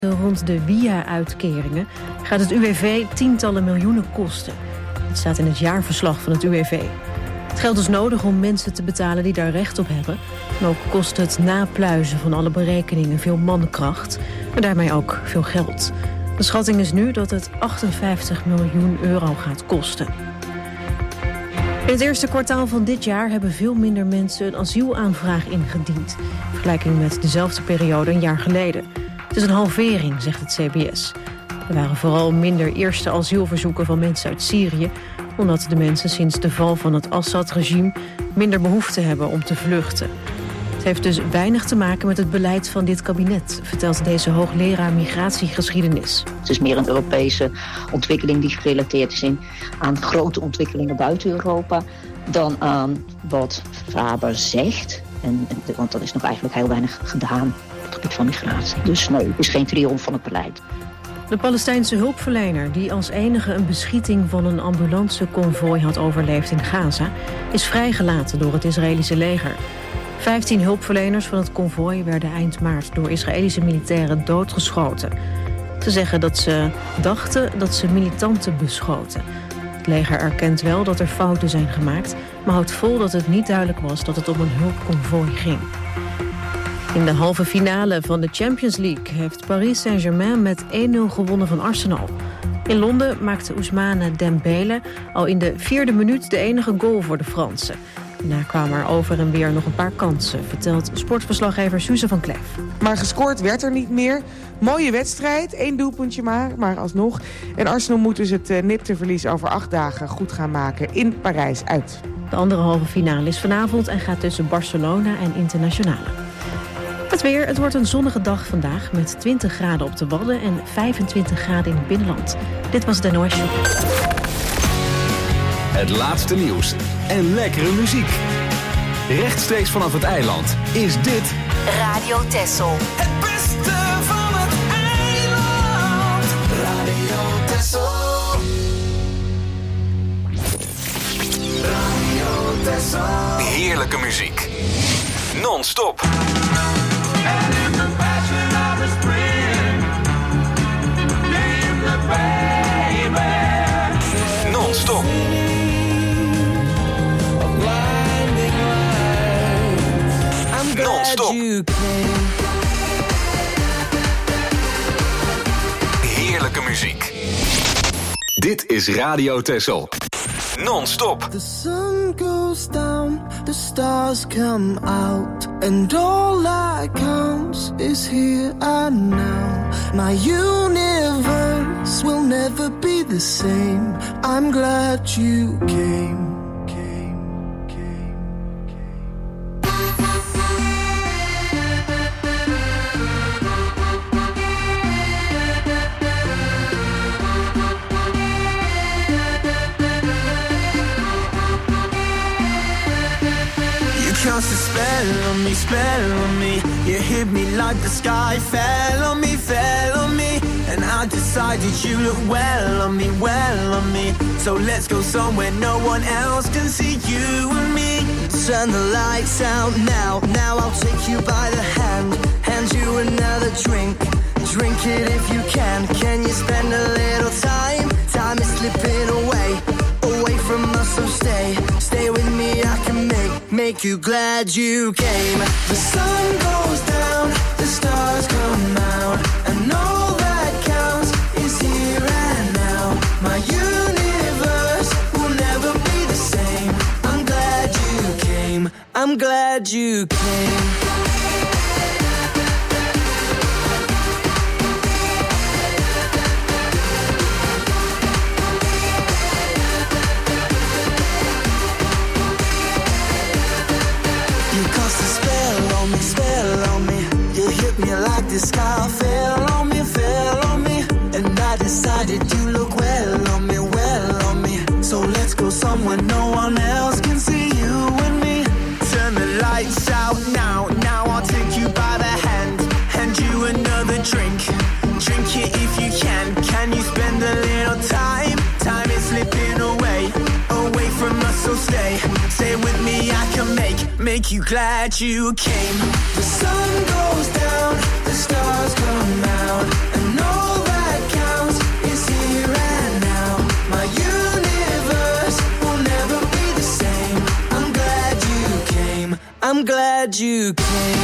Rond de WIA-uitkeringen gaat het UWV tientallen miljoenen kosten. Het staat in het jaarverslag van het UWV. Het geld is nodig om mensen te betalen die daar recht op hebben. En ook kost het napluizen van alle berekeningen veel mankracht. En daarmee ook veel geld. De schatting is nu dat het 58 miljoen euro gaat kosten. In het eerste kwartaal van dit jaar hebben veel minder mensen een asielaanvraag ingediend. In vergelijking met dezelfde periode een jaar geleden. Het is een halvering, zegt het CBS. Er waren vooral minder eerste asielverzoeken van mensen uit Syrië, omdat de mensen sinds de val van het Assad-regime minder behoefte hebben om te vluchten. Het heeft dus weinig te maken met het beleid van dit kabinet, vertelt deze hoogleraar migratiegeschiedenis. Het is meer een Europese ontwikkeling die gerelateerd is aan grote ontwikkelingen buiten Europa dan aan wat Faber zegt. Want er is nog eigenlijk heel weinig gedaan op het gebied van migratie. Dus nee, het is geen triomf van het beleid. De Palestijnse hulpverlener, die als enige een beschieting van een ambulanceconvooi had overleefd in Gaza, is vrijgelaten door het Israëlische leger. 15 hulpverleners van het konvooi werden eind maart door Israëlische militairen doodgeschoten. Ze zeggen dat ze dachten dat ze militanten beschoten. Het leger erkent wel dat er fouten zijn gemaakt, maar houdt vol dat het niet duidelijk was dat het om een hulpconvooi ging. In de halve finale van de Champions League heeft Paris Saint-Germain met 1-0 gewonnen van Arsenal. In Londen maakte Ousmane Dembele al in de 4e minuut de enige goal voor de Fransen. Daarna kwamen er over en weer nog een paar kansen, vertelt sportverslaggever Suze van Kleef. Maar gescoord werd er niet meer. Mooie wedstrijd, 1 doelpuntje maar alsnog. En Arsenal moet dus het nipte-verlies over 8 dagen goed gaan maken in Parijs uit. De andere halve finale is vanavond en gaat tussen Barcelona en Internationale. Het weer, het wordt een zonnige dag vandaag met 20 graden op de Wadden en 25 graden in het binnenland. Dit was de NOS Show. Het laatste nieuws en lekkere muziek. Rechtstreeks vanaf het eiland is dit Radio Texel. Het beste van het eiland. Radio Texel. Radio Texel. heerlijke muziek. Non-stop. And in the passion of the spring, leave the baby. Non-stop. Non-stop. Heerlijke muziek. Dit is Radio Texel. Non-stop. The sun goes down, the stars come out, and all that counts is here and now. My universe will never be the same. I'm glad you came. Cast a spell on me. You hit me like the sky fell on me. And I decided you look well on me. So let's go somewhere no one else can see you and me. Turn the lights out now I'll take you by the hand you another drink. Drink it if you can you spend a little time? Time is slipping away from us, so stay with me, I can make you glad you came. The sun goes down, the stars come out, and all that counts is here and now. My universe will never be the same. I'm glad you came, I'm glad you came. Spell on me. You hit me like the sky fell on me. And I decided you look well on me. So let's go somewhere no one else can see you and me. Turn the lights out now I'll take you by the hand you another drink. Drink it if you can you spend a little time? Time is slipping away from us, so stay with me, I can make make you glad you came. The sun goes down, the stars come out, and all that counts is here and now. My universe will never be the same. I'm glad you came. I'm glad you came.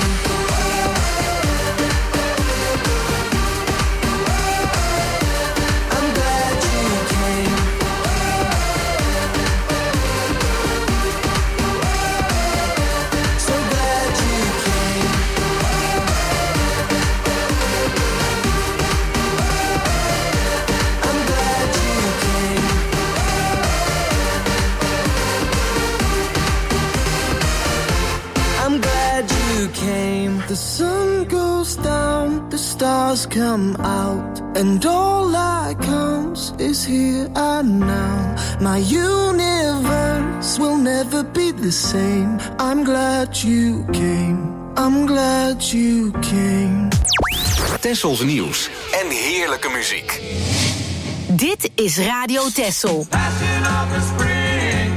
The sun goes down, the stars come out, and all that counts is here and now. My universe will never be the same. I'm glad you came. I'm glad you came. Tessels nieuws en heerlijke muziek. Dit is Radio Tessel. Passion of the spring,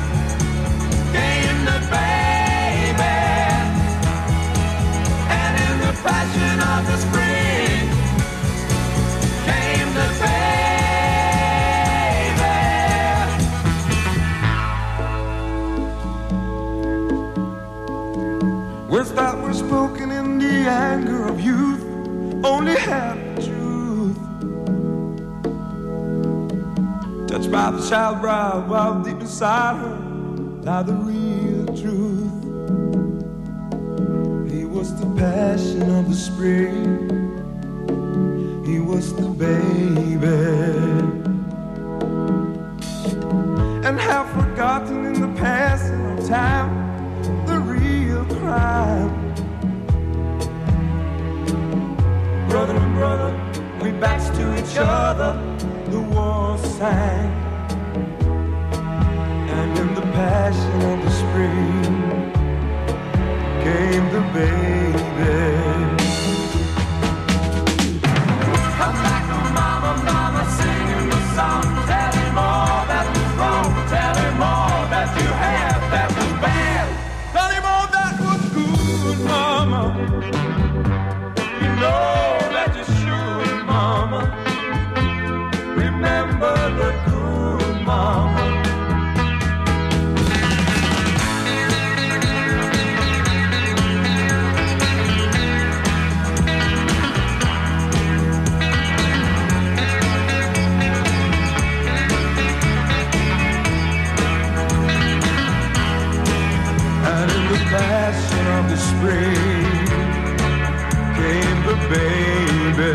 came the baby, and in the passion of the spring, came the baby. Words that were spoken in the anger of youth only have the truth. Touched by the child bride while deep inside her lie the real truth. He was the passion of the spring. He was the baby. And have forgotten in the passing of time the real crime. Brother and brother, we backs to each other, the war sang. And in the passion of the spring came the baby. Come back, oh mama, mama, singing the song. Tell him all that was wrong. Tell him all that you had that was bad. Tell him all that was good, mama. You know that you should, mama. Remember the good mama. And in the passion of the spring came the baby.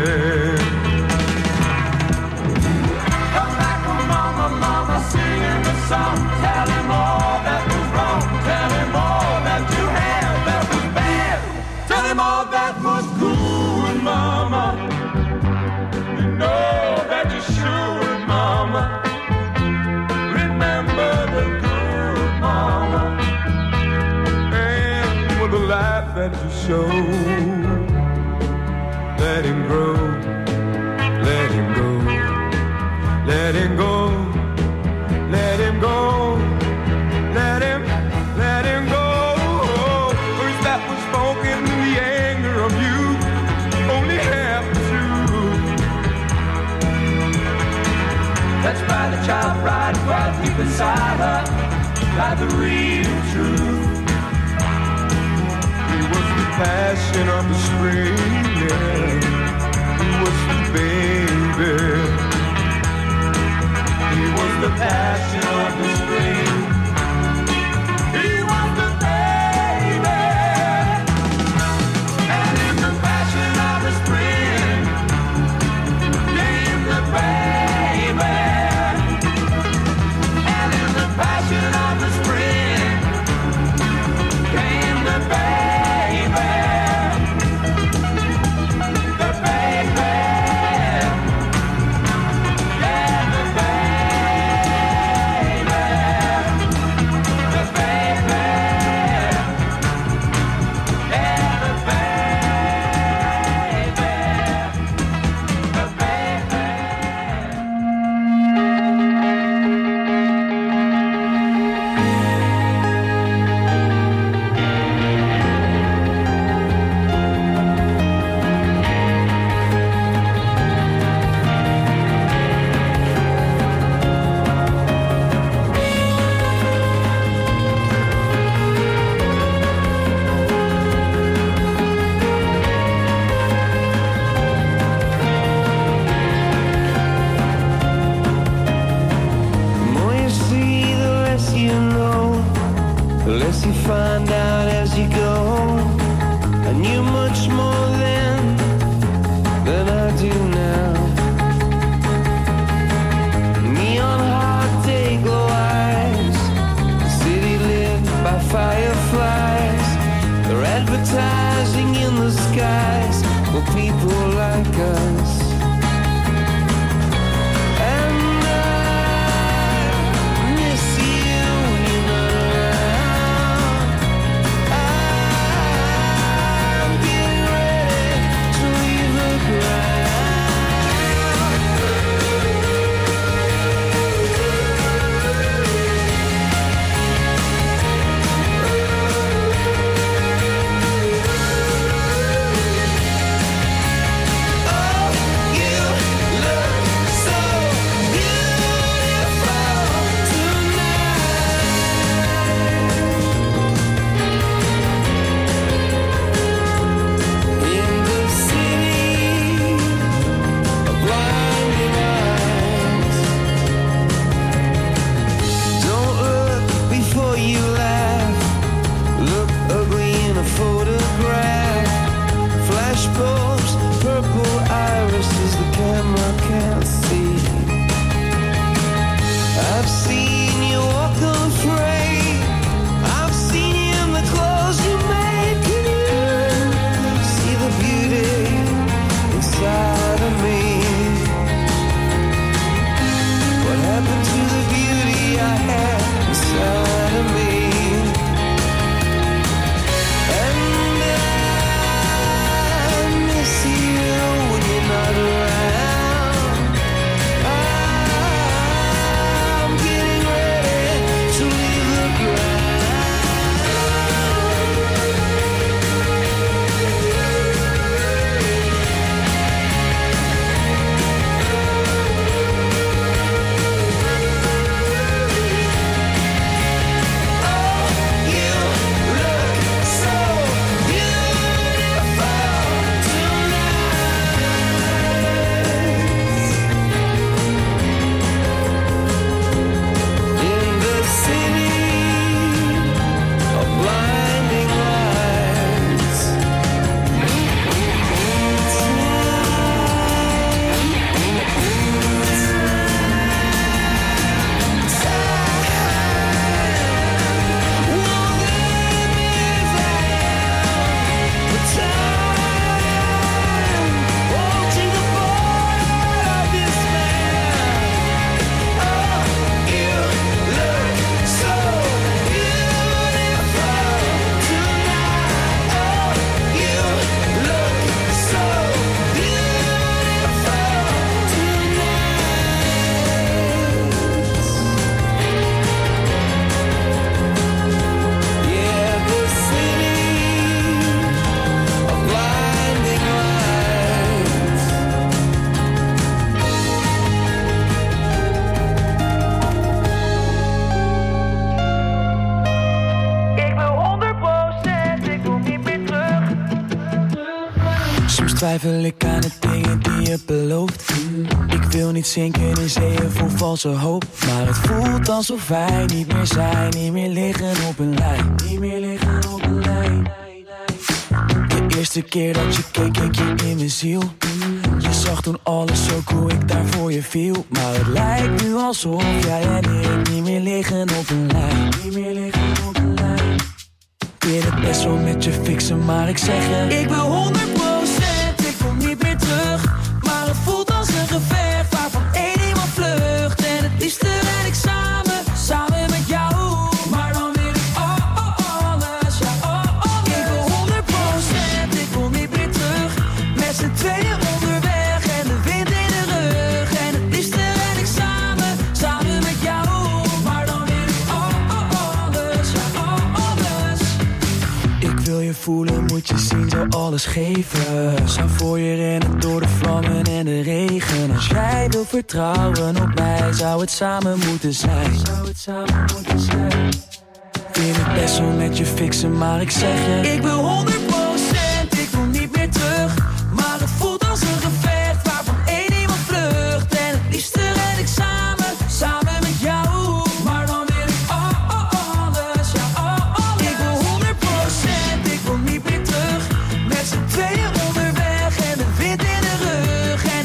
Come back, oh mama, mama, singing the song. Tell him all that was wrong. Tell him all that you had that was bad. Tell him all that was good, mama. You know that you should, mama. Remember the good mama. And with the life that you show, let him grow, let him go, let him go, let him go, let him go. Words that were spoken in the anger of youth only have the truth. Touched by the child bride while deep inside her lie the real truth. He was the passion of the spring, yeah. He was the baby. He was the passion of the spring. He was the baby, and in the passion of the spring came the baby, and in the passion of the spring came the baby. The do now. Neon hot day glow eyes, the city lit by fireflies. They're advertising in the skies for people like us. And I miss you when you're not around. I'm getting ready to leave the twijfel ik aan de dingen die je belooft. Ik wil niet zinken in zeeën vol valse hoop. Maar het voelt alsof wij niet meer zijn. Niet meer liggen op een lijn. Niet meer liggen op een lijn. De eerste keer dat je keek, keek je in mijn ziel. Je zag toen alles zo hoe ik daar voor je viel. Maar het lijkt nu alsof jij en ik niet meer liggen op een lijn. Niet meer liggen op een lijn. Ik wil het best wel met je fixen, maar ik zeg je, ik wil 100%. Ik kom niet meer terug, maar het voelt als een gevecht waarvan één iemand vlucht. En het liefste ren ik samen met jou. Maar dan wil ik alles, ja alles. Ik wil 100%, ik kom niet meer terug. Met z'n tweeën onderweg en de wind in de rug. En het liefste ren ik samen met jou. Maar dan wil ik alles, ja alles. Ik wil je voelen, moet je zien, zou alles geven. Zou voor je rennen door de vlammen en de regen. Als jij wil vertrouwen op mij, zou het samen moeten zijn. Zou het samen moeten zijn. Ik wil het best wel met je fixen, maar ik zeg je, ik wil 100%, ik wil niet meer terug. Maar het voelt als een gevecht waarvan één iemand vlucht. En het liefste ren ik samen met jou. Maar dan wil ik alles, ja alles. Ik wil 100%, ik wil niet meer terug. Met z'n tweeën onderweg en de wind in de rug.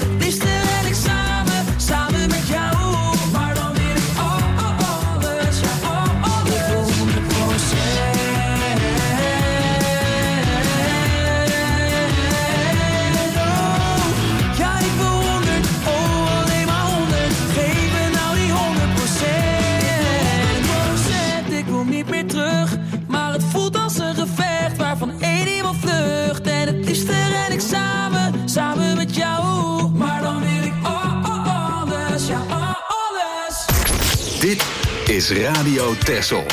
is Radio Texel.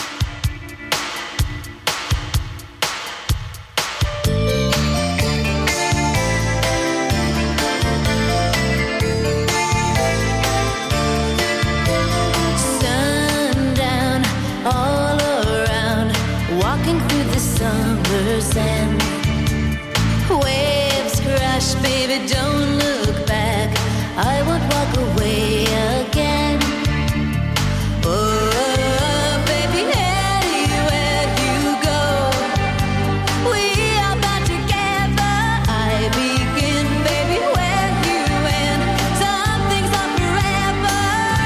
Sundown all around, walking through the summer sand. Waves crash, baby, don't look back. I won't walk away again. Oh, baby, anywhere you go, we are bound together. I begin, baby, where you end. Some things are forever.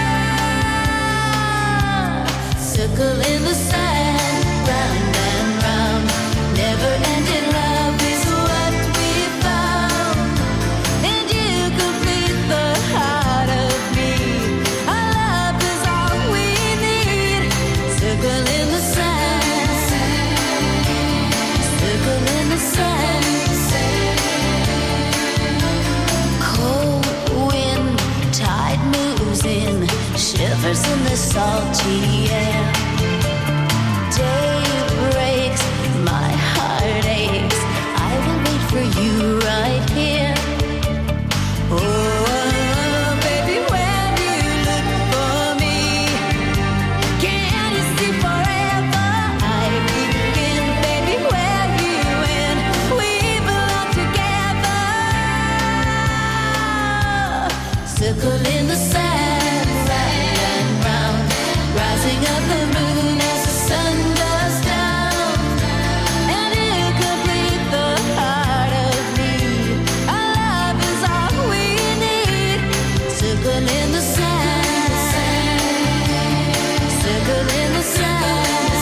Circle in the sand, round and round. Never-ending love is what we found. And you complete the heart of me. Our love is all we need. Circle in the sand. Circle in the sand. Cold wind, tide moves in, shivers in the salty air. Day breaks, my heart aches. I will wait for you right here. Oh, baby, when you look for me, can you see forever? I begin, baby, where you end. We belong together. Circle in the sand, round and round, rising up the moon as the sun goes down. And you complete the heart of me. Our love is all we need. Circle in the sand. Circle in the sand.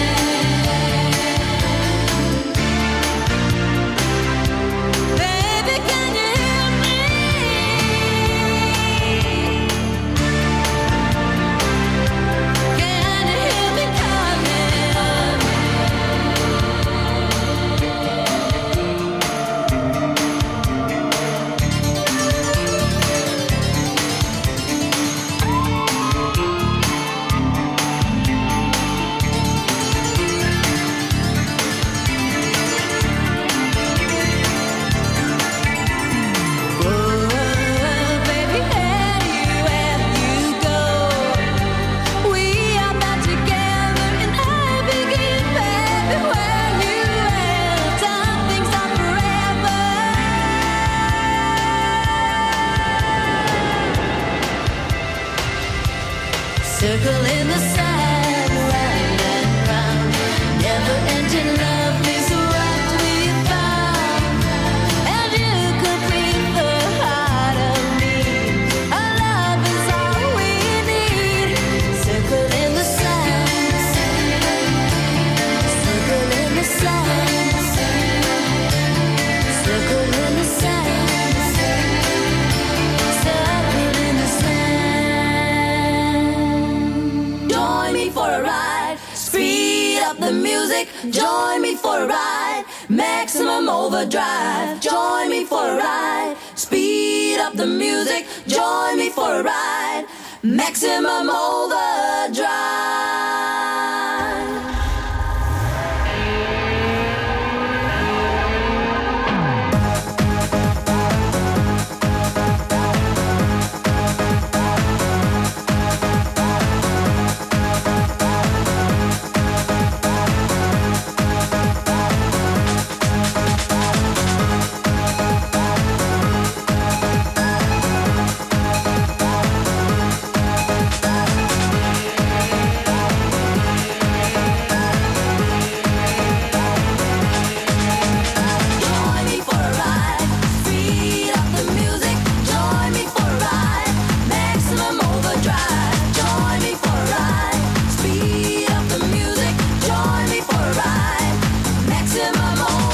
Baby, can you hear me? Can you hear me coming? Oh, baby, anywhere you go, we are bound together. And I begin, baby, where you end. Some things are forever. Circle in the sand, round and round. Never-ending love is what we found. And you complete the heart of me. Our love is all we need. Circle in the sand. Circle in the sand. Circle in the sand. Circle in the sand. Join me for a ride. Speed up the music. Join me for a ride. Maximum overdrive. Join me for a ride. Speed up the music. Join me for a ride. Maximum overdrive. Join me for a ride. Speed up the music. Join me for a ride. Maximum overdrive. Join me for a ride. Speed up the music. Join me for a ride. Maximum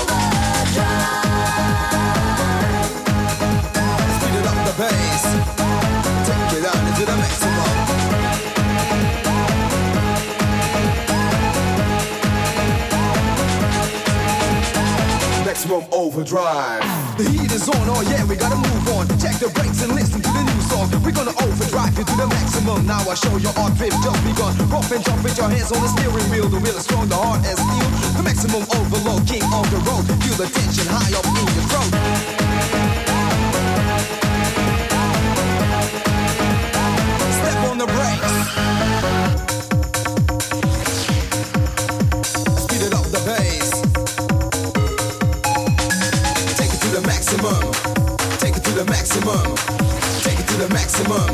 overdrive. Speed it up the bass. Take it out into the maximum. Maximum overdrive. The heat is on, oh yeah, we gotta move on. Check the brakes and listen to the new song. We're gonna overdrive. you to the maximum. Now I show your art drift just begun. Rough and jump with your hands on the steering wheel. The wheel is strong, the heart as steel. The maximum overload, king on the road. Feel the tension high up in your throat. Step on the brakes. Speed it up the bass. Take it to the maximum. Take it to the maximum. Take it to the maximum.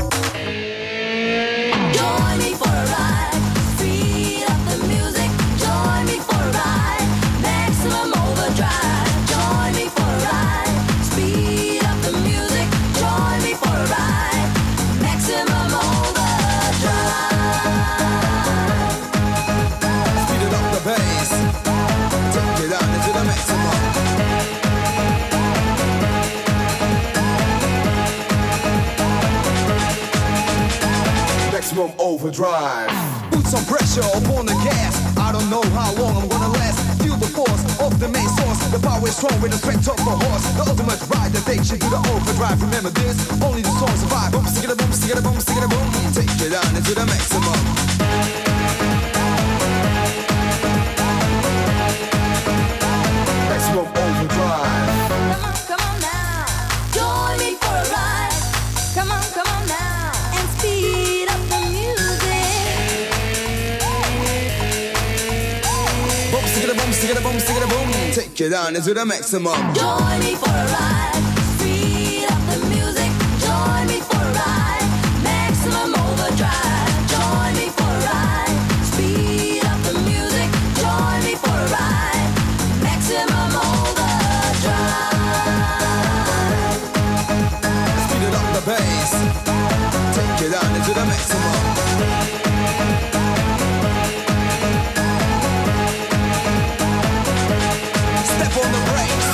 Join me for a ride. Speed up the music. Join me for a ride. Maximum overdrive. Join me for a ride. Speed up the music. Join me for a ride. Maximum overdrive. Speed it up the bass. Take it down into the maximum. Maximum overdrive. Put some pressure upon the gas. I don't know how long I'm gonna last. Feel the force of the main source. The power is strong with the strength of a horse. The ultimate ride that takes you to the overdrive. Remember this, only the strong survive. Boom, stick it a boom, stick it a boom, stick it a boom. Take it down into the maximum. Maximum overdrive. Come on now. Join me for a ride. Come on now. And speed up the music. Boom, stick it a boom, stick it a boom, stick it a boom. Take it down into the maximum. Join me for a ride. Speed up the music. Join me for a ride. Maximum overdrive. Join me for a ride. Speed up the music. Join me for a ride. Maximum overdrive. Speed it up the bass. Take it down into the maximum. Step on the brakes.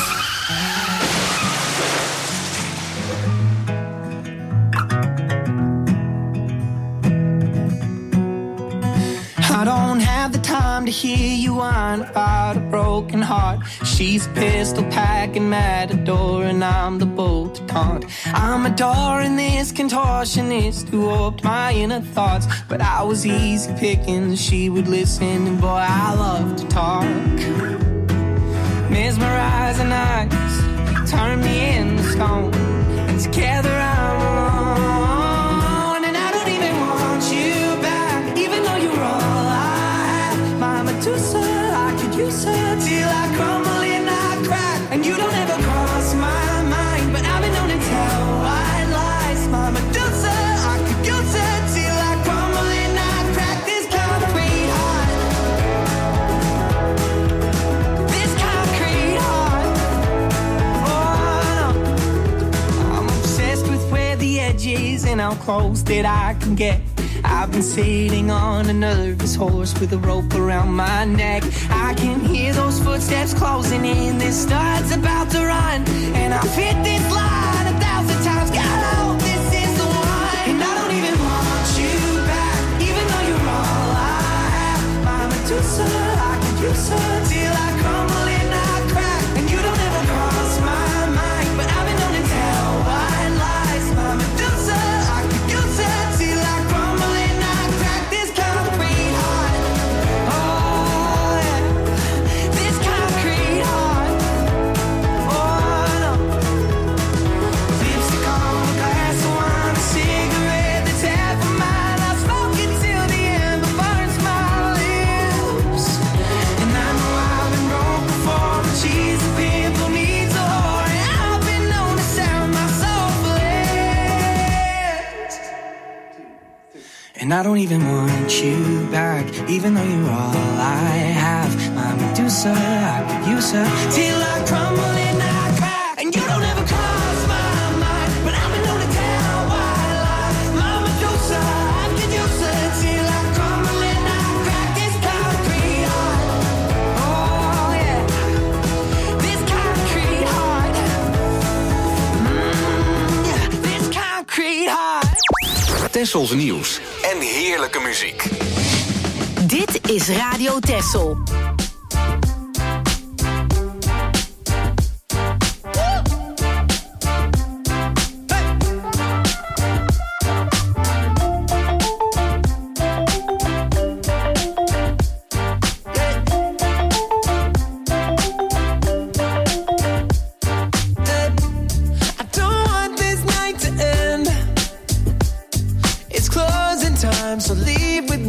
I don't have the time to hear you whine about a broken heart. She's a pistol packing matador and I'm the bolt to taunt. I'm adoring this contortionist who warped my inner thoughts. But I was easy picking, she would listen, and boy, I love to talk. Mesmerizing eyes turn me into stone, and together I'm alone. And I don't even want you back, even though you're all I have. My Medusa, I could use her till I crumble and I crack. And you don't ever cross my mind, but I've been known to tell white lies. My Medusa, I could use her till I crumble and I crack. This concrete heart, this concrete heart. Oh no, I'm obsessed with where the edge is and how close that I can get. I've been sitting on a nervous horse with a rope around my neck. I can hear those footsteps closing in. This star's about to run, and I've hit this line 1,000 times. God, I hope this is the one. And I don't even want you back, even though you're all I have. My Medusa, I could use her till I crumble and I crack. And you don't ever cross my mind, but I've been known to tell white lies. My Medusa, I could use her till I crumble and I crack. This concrete heart, oh yeah, this concrete heart, oh no. Lipstick on a glass of wine, a cigarette that's half of mine. I smoke it till the ember burns my lips. And I know I've been broke before, but she's a pimple needs a whore. And I've been known to sound my soul for less. And I don't even want you back, even though you're all I have. My Medusa, I could use her till I crumble and I crack. And you don't ever cross my mind, but I've been known to tell white lies. My Medusa, I could use her till I crumble and I crack. This concrete heart, oh yeah, this concrete heart, yeah, this concrete heart. Tessels nieuws en heerlijke muziek. Dit is Radio Tessel.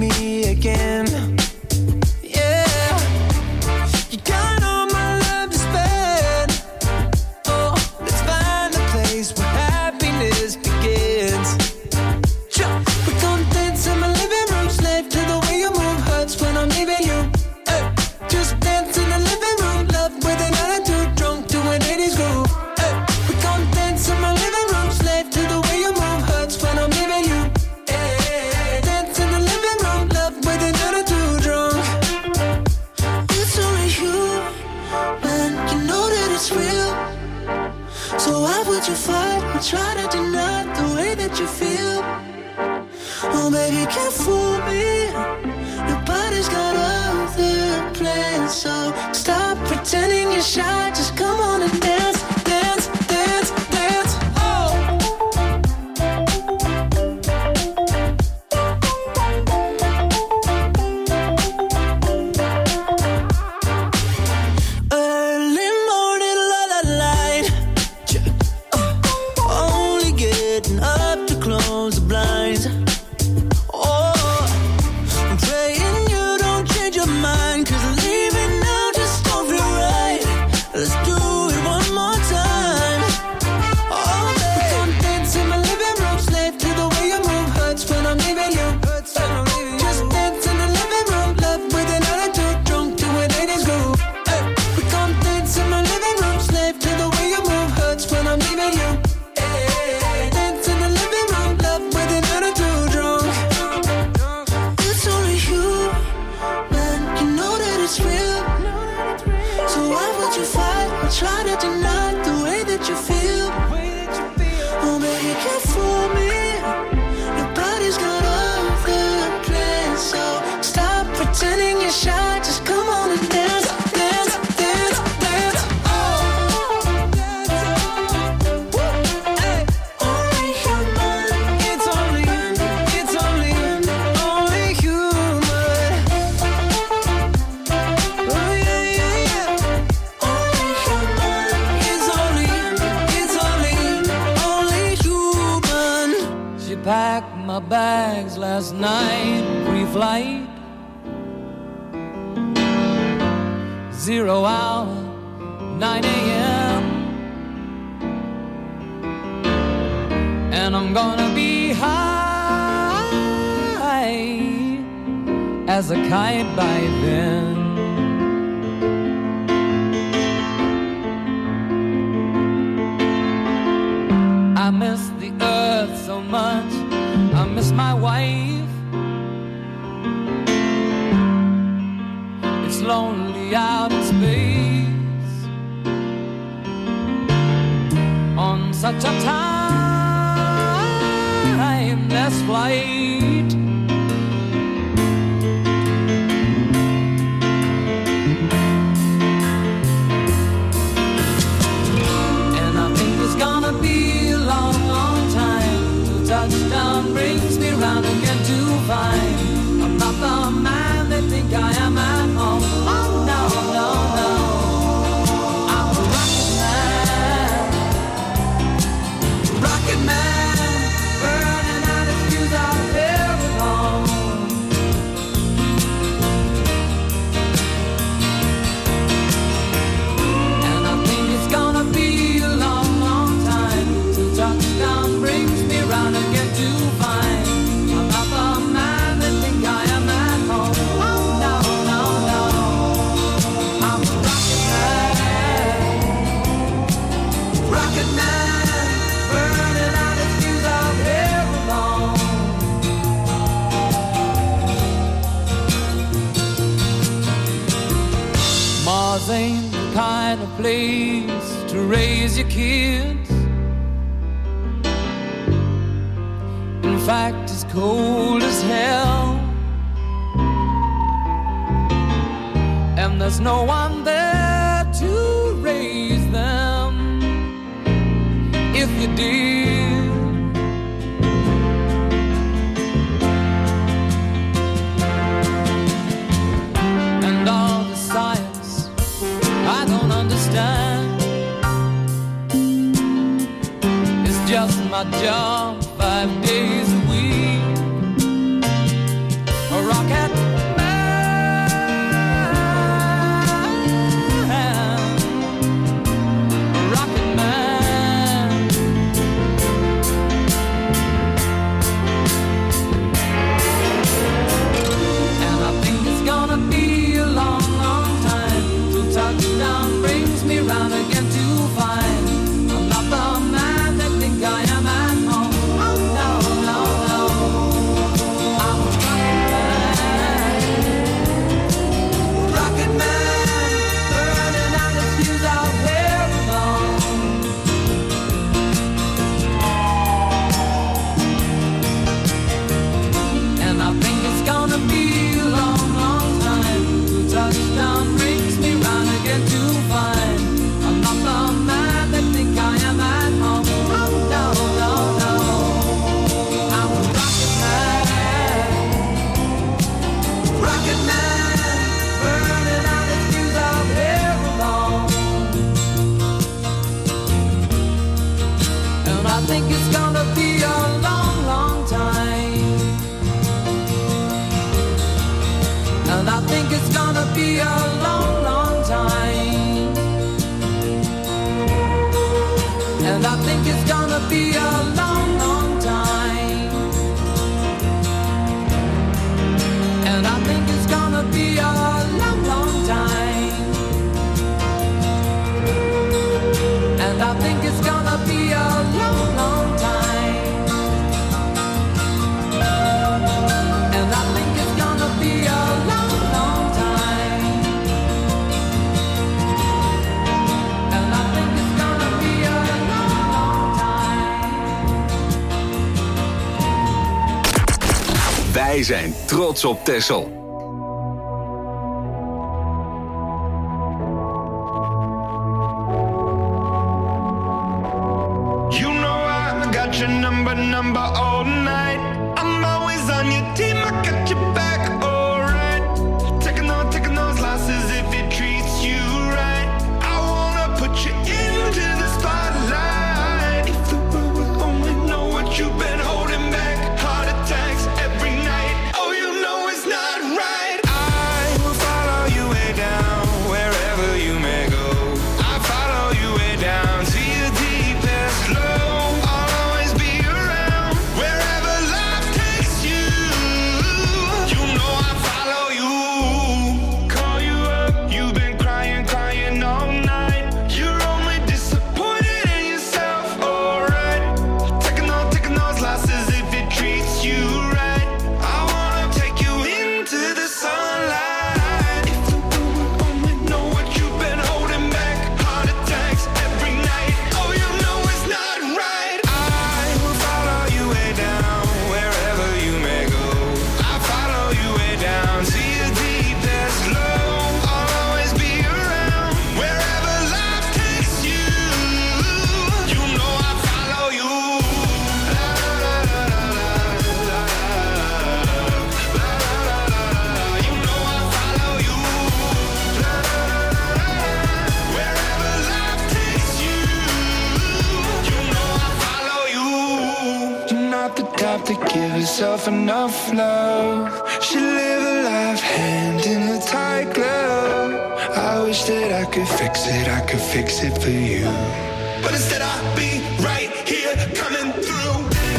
me again. Yeah, you got all my love to spend. Oh, let's find a place where happiness begins. We're gonna dance in my living room, slave to the way you move, hurts when I'm leaving you. Hey, just dance in the living room, love with an attitude, drunk to an 80s groove. Hey, we're gonna dance in my living room, slave to the way you move, hurts when I'm leaving you. Hey, dance in the living room, love with an attitude, drunk. It's only you, man, you know that it's real. So why would you fight or try to deny the way that you feel? Oh, baby, can't fool me. Your body's got other plans. So stop pretending you're shy. Just come on and dance, dance, dance, dance. Oh. Early morning, la light. Only getting up to close the blinds. Oh, I'm praying you don't change your mind, 'cause leaving now just don't feel right. Let's do it one more time. Oh, baby, we're gonna dance in my living room, slave to the way you move, hurts when I'm leaving you. Just dance in the living room, love with an attitude, drunk to an 80s groove. Hey, we're gonna dance in my living room, slave to the way you move, hurts when I'm leaving you. Hey, dance in the living room, love with an attitude, drunk. It's only you, man, you know that it's real. So why would you fight or try to deny the way that you feel? Oh, baby, you can't fool me. Your body's got other plans. So stop pretending you're shy. Just come on and dance, dance, dance, dance. Oh. Hey. Only human. It's only human. Oh, yeah, yeah, yeah. Only human. It's only human. She packed my bags last night, pre-flight. 0 hour, 9 a.m. And I'm gonna be high as a kite by then. I miss the earth so much, I miss my wife. It's lonely out in space on such a timeless flight. And I think it's gonna be a long, long time till touchdown brings me round again to find I'm not the man they think I am at home. Oh no, no, no, I'm a rocket man, burning out his fuse out there alone. And I think it's gonna be a long, long time till touchdown brings me round again to find I'm not the man they think I am at home. Oh no, no, no, I'm a rocket man, burning out his fuse out there alone. Mars ain't the kind of place to raise your kids. In fact, it's cold as hell, and there's no one there to raise them if you did. And all the science I don't understand, it's just my job 5 days a week, Rocket Man, Rocket Man. And I think it's gonna be a long, long time till touchdown brings me round again to find I'm not the man that think I am at home. Oh no, no, no. I'm a rocket man, burning out the fuse out here alone. And I think it's gonna be a long, long time till touchdown brings me round again to find I'm not the man that think I am at home. Oh no, no, no. I'm a rocket man, burning out the fuse out here alone. And I think it's gonna be a long, long time. And I think it's gonna be a long, long time. And I think it's gonna be a long, long time. And I think it's gonna be a long, long time. And I think it's gonna be a long, long time. And I think it's gonna be a long, long time. And I think it's gonna be a long, long time. Wij zijn trots op Texel. You know I got your number all night. I'm always on your team, I got your back, alright. Taking those losses if it treats you right. I wanna put you into the spotlight. If the world would only know what you've been holding back. Heart attacks every night. Oh, you know it's not right. I will follow you way down, wherever you may go. I follow you way down to your deepest low. I'll always be around, wherever life takes you. You know I follow you. Call you up, you've been crying all night. You're only disappointed in yourself, alright. Taking those losses if it treats you right. I wanna take you into the sunlight. If the world would only know what you've been holding back. Heart attacks every night. Oh, you know it's not right. I will follow you way down, wherever you may go. I follow you way down to your deepest low. I'll always be around, wherever life takes you. You know I follow you. La la la la la la la la la la. You know I follow you. La la la la la. Wherever life takes you. You know I follow you. You're not the type to give yourself enough love. Should live a life hand in a tight glove. I wish that I could fix it for you. But instead I'll be right here coming through.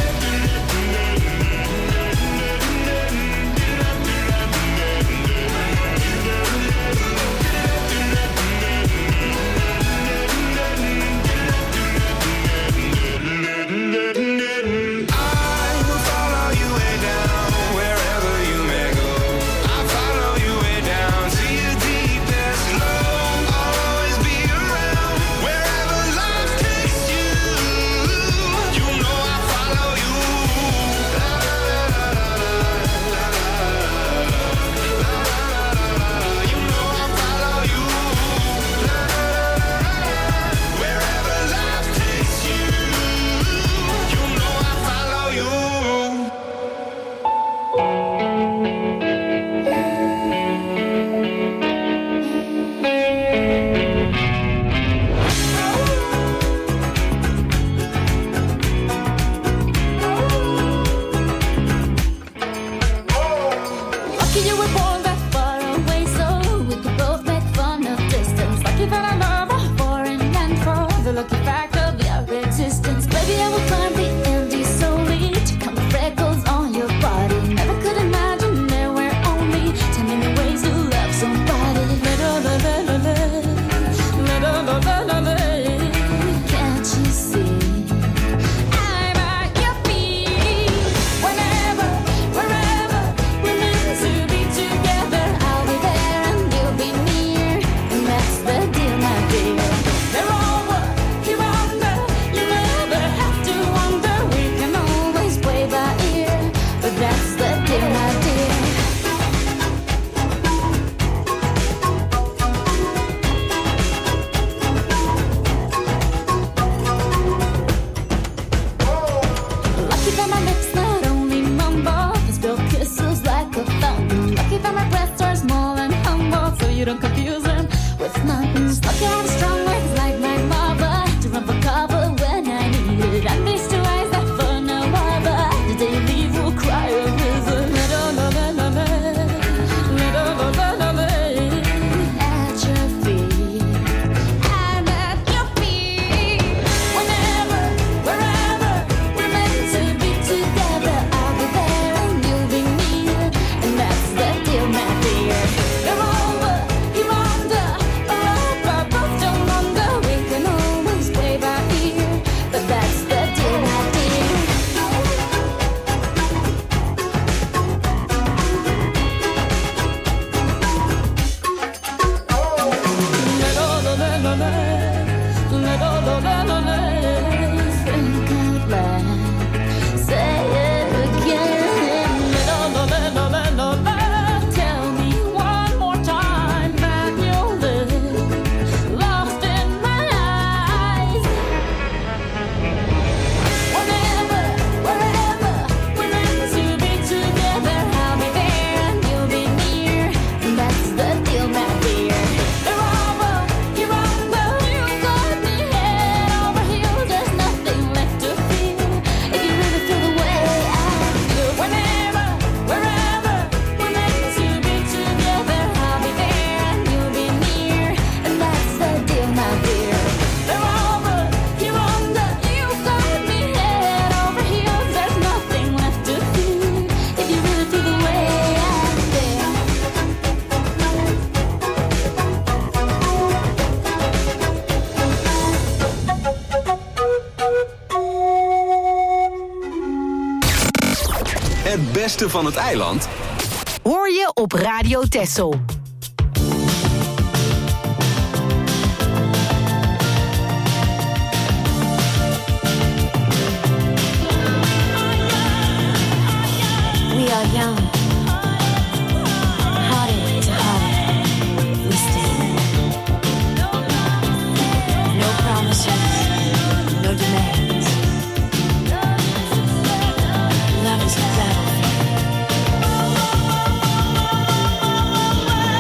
I will follow you way down, wherever you may go. I follow you way down to your deepest low. I'll always be around, wherever life takes you don't confuse them with nothing. Stuck out strong legs like my mother to run for cover when I need it. And these two eyes that for no other. The day you leave will cry a river. At your feet, I'm at your feet. Whenever, wherever we're meant to be together, I'll be there and you'll be near, and that's the deal, my dear. You're over, you're under, we're both don't wonder. We can always play by ear, but that's the deal, my dear. Think out loud, say it again. Tell me one more time that you'll live, lost in my eyes. Whenever, wherever we're meant to be together, I'll be there and you'll be near, and that's the deal, my dear. You're over, you're under, you got me head over heels. There's nothing left to feel if you really feel the way I feel. Whenever, wherever we're meant to be together, I'll be there and you'll be near, and that's the deal, my dear. You're over, you're under, you got me head over heels. There's nothing left to feel if you really feel the way I feel. Het beste van het eiland Hoor je op Radio Texel. We are young, hearted to heart, we stay. No promises, no demands. Love is a battlefield.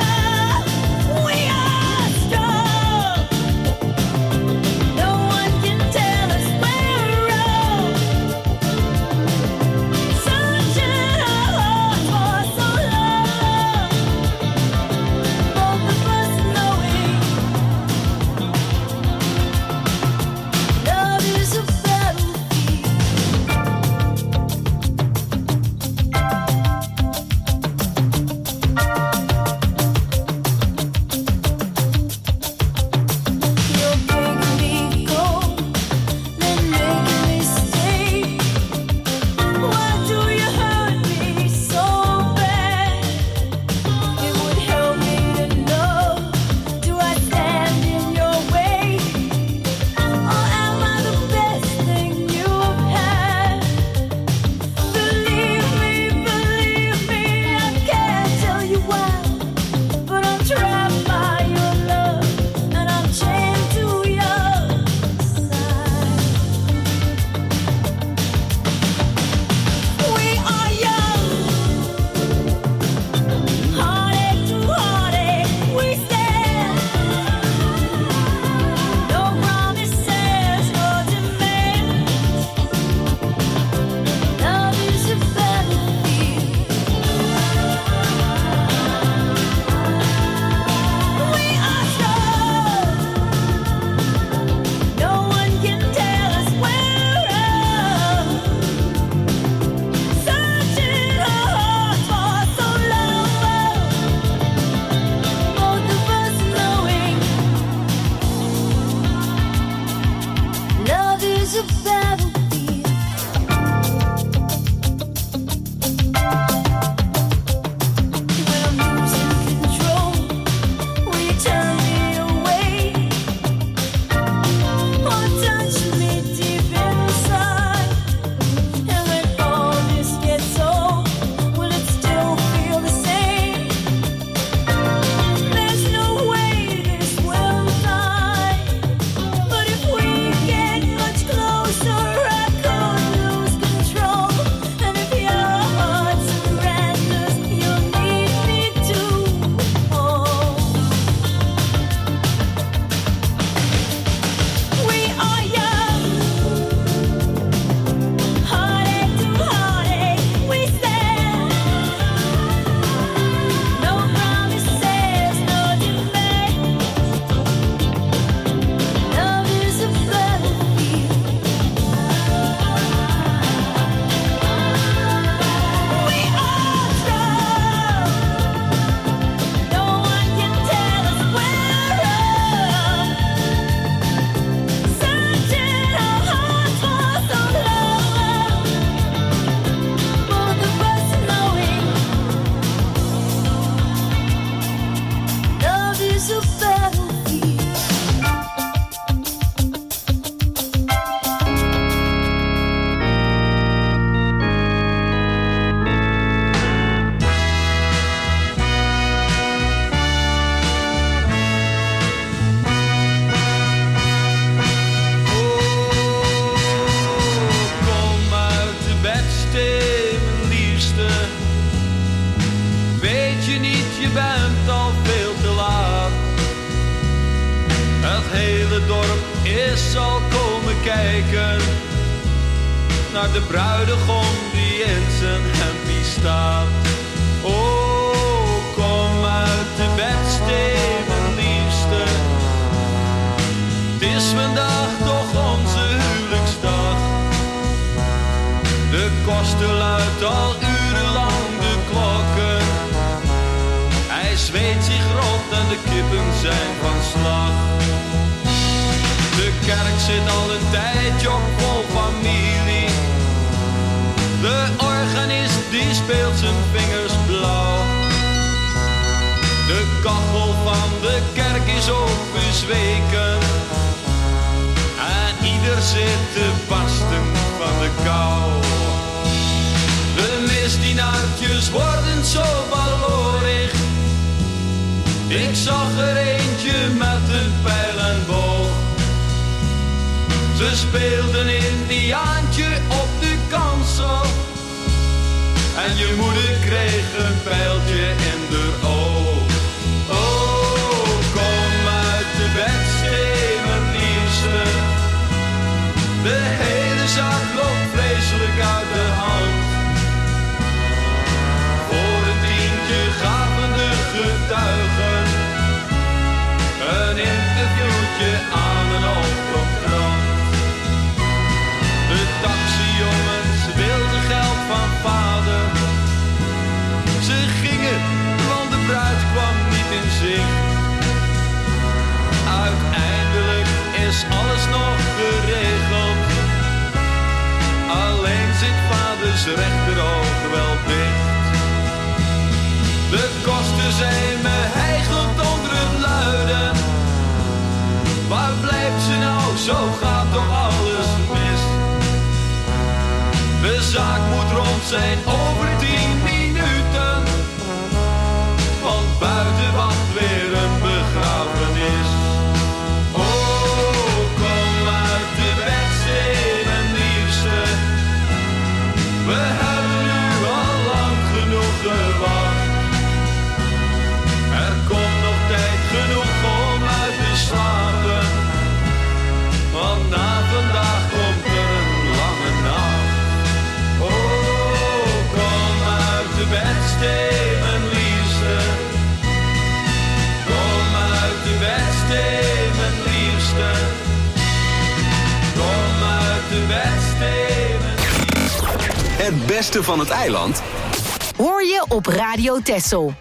zal komen kijken naar de bruidegom die in zijn hempie staat. Oh, kom uit de bedstee, mijn liefste. Het is vandaag toch onze huwelijksdag. De koster luidt al urenlang de klokken. Hij zweet zich rot en de kippen zijn van slag. De kerk zit al een tijdje op vol familie. De organist die speelt zijn vingers blauw. De kachel van de kerk is ook bezweken. En ieder zit te barsten van de kou. De misdienaartjes worden zo baloorig. Ik zag er eentje met een pijl en boog. Ze speelden Indiaantje op de kansel. En je moeder kreeg een pijltje in de oog. Oh, kom uit de bedstee, mijn liefste. De hele zaak loopt vreselijk uit de hand. Voor een tientje gaven de getuigen een interviewtje aan een oproepkrant. De taxijongens wilden geld van vader. Ze gingen, want de bruid kwam niet in zicht. Uiteindelijk is alles nog geregeld. Alleen zit vaders rechteroog wel dicht. De kosten zijn me hijgend onder het luiden. Waar blijft ze nou, zo gaat toch alles mis. De zaak moet rond zijn over 10 minuten. Want buiten wacht weer een begrafenis. Oh, kom uit de bedstee, mijn liefste. We hebben nu al lang genoeg gewacht. Er komt nog tijd genoeg om uit te slapen. Want na vandaag komt er een lange nacht. Oh, kom uit de bedstee, mijn liefste. Kom uit de bedstee, mijn liefste. Kom uit de bedstee, mijn liefste. Het beste van het eiland Hoor je op Radio Texel.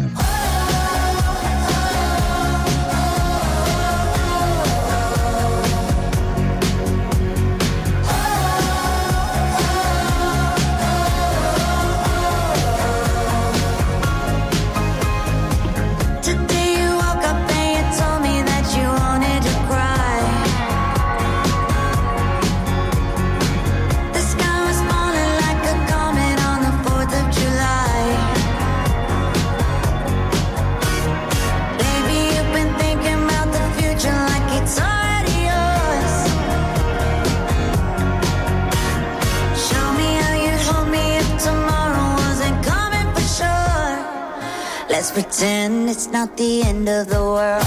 Let's pretend it's not the end of the world.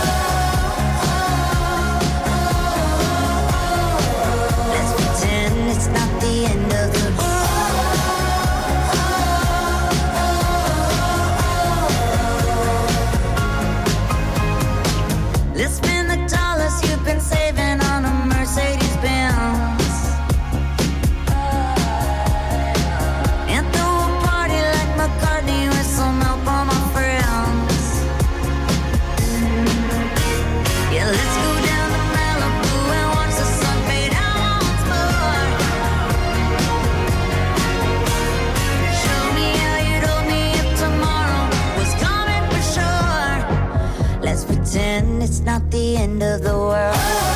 Let's pretend it's not the end of the world. Let's spend the dollars you've been saving on a Mercedes-Benz. And throw a party like McCartney with some help on my friends. Yeah, let's go down to Malibu and watch the sun fade out once more. Show me how you'd hold me if tomorrow was coming for sure. Let's pretend it's not the end of the world.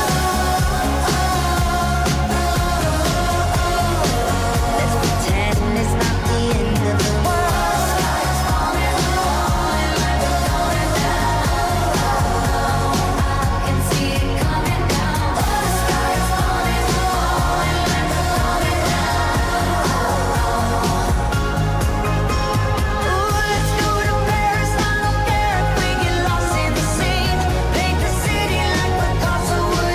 Let's pretend it's not the end of the world. Sky's falling low and we're going down. I can see it coming down. The sky's falling low and we're going down. Ooh, let's go to Paris. I don't care if we get lost in the scene. Paint the city like Picasso would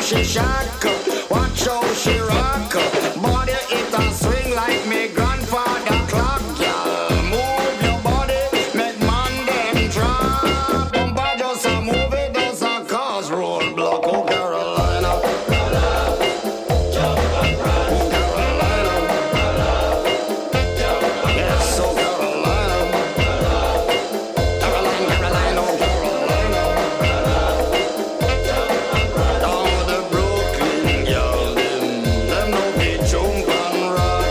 she shack up, watch how she rock up. Body it a swing like me grandfather clock, girl. Move your body, make man them drop. Bumper just a move it, does a cause roadblock. Oh Carolina, yes, oh Carolina, Carolina, oh Carolina. Down the Brooklyn, girl, them no be jump and rock.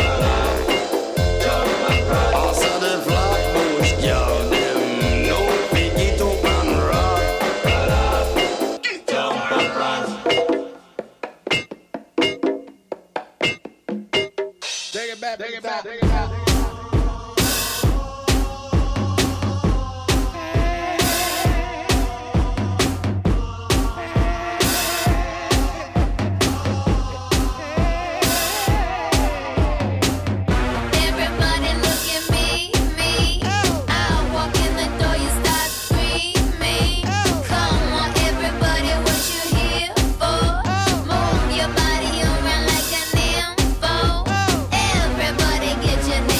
Also the Flatbush, girl, them no be get up and rock. Jump and rock. Take it back, take it back, take it back. Everybody look at me. I walk in the door, you start screaming. Come on, everybody, what you here for? Move your body around like an info. Everybody get your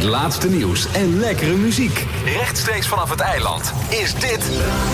Het laatste nieuws en lekkere muziek. Rechtstreeks vanaf het eiland is dit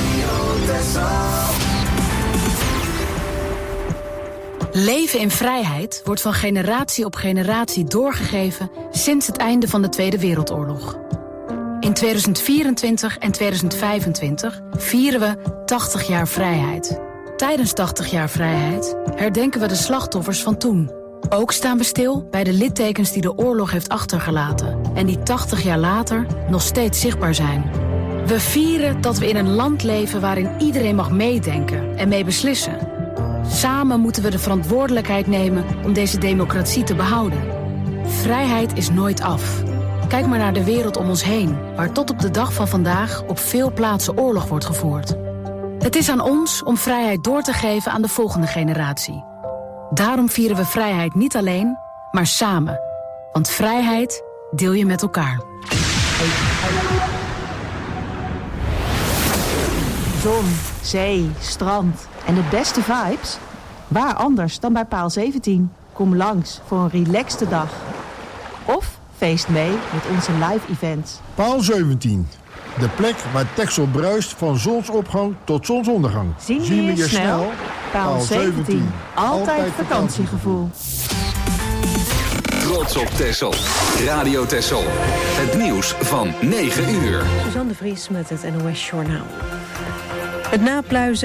Leven in vrijheid wordt van generatie op generatie doorgegeven sinds het einde van de Tweede Wereldoorlog. In 2024 en 2025 vieren we 80 jaar vrijheid. Tijdens 80 jaar vrijheid herdenken we de slachtoffers van toen. Ook staan we stil bij de littekens die de oorlog heeft achtergelaten en die 80 jaar later nog steeds zichtbaar zijn. We vieren dat we in een land leven waarin iedereen mag meedenken en mee beslissen. Samen moeten we de verantwoordelijkheid nemen om deze democratie te behouden. Vrijheid is nooit af. Kijk maar naar de wereld om ons heen, waar tot op de dag van vandaag op veel plaatsen oorlog wordt gevoerd. Het is aan ons om vrijheid door te geven aan de volgende generatie. Daarom vieren we vrijheid niet alleen, maar samen. Want vrijheid deel je met elkaar. Zon, zee, strand en de beste vibes? Waar anders dan bij Paal 17? Kom langs voor een relaxte dag. Of feest mee met onze live events. Paal 17. De plek waar Texel bruist van zonsopgang tot zonsondergang. Zien we je snel? Paal 17. Altijd vakantiegevoel. Trots op Texel. Radio Texel. Het nieuws van 9 uur. Suzanne de Vries met het NOS Journaal. Het napluizen